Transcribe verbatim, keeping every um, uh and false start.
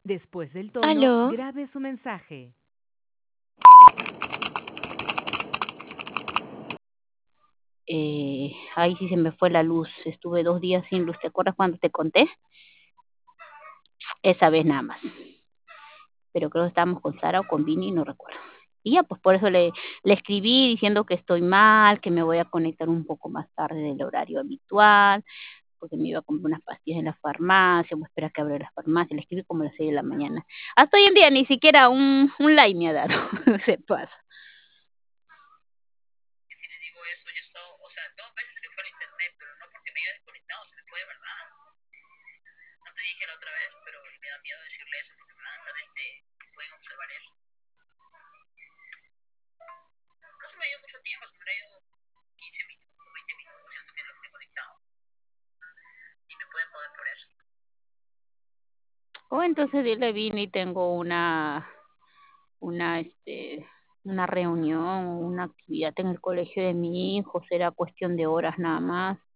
Después del tono, ¿Aló? grabe su mensaje. Eh, ay, sí se me fue la luz. Estuve dos días sin luz. ¿Te acuerdas cuando te conté? Esa vez nada más. Pero creo que estábamos con Sara o con Vini, no recuerdo. Y ya, pues por eso le, le escribí diciendo que estoy mal, que me voy a conectar un poco más tarde del horario habitual, porque me iba a comprar unas pastillas en la farmacia, voy a esperar que abra la farmacia. Le escribí como a las seis de la mañana. Hasta hoy en día ni siquiera un, un like me ha dado. Se pasa. Si le digo eso, yo estaba, o sea, dos veces se me fue el internet, pero no porque me haya desconectado, se me fue de verdad. No te dije la otra vez, pero me da miedo decirle eso porque me van a estar, este, pueden observar eso. No se me ha ido mucho tiempo, se me ha ido quince minutos, veinte minutos, siento que lo estoy conectado. Y me pueden joder por eso. O entonces dile, Vini, tengo una, una, este, una reunión, una actividad en el colegio de mi hijo, será cuestión de horas nada más.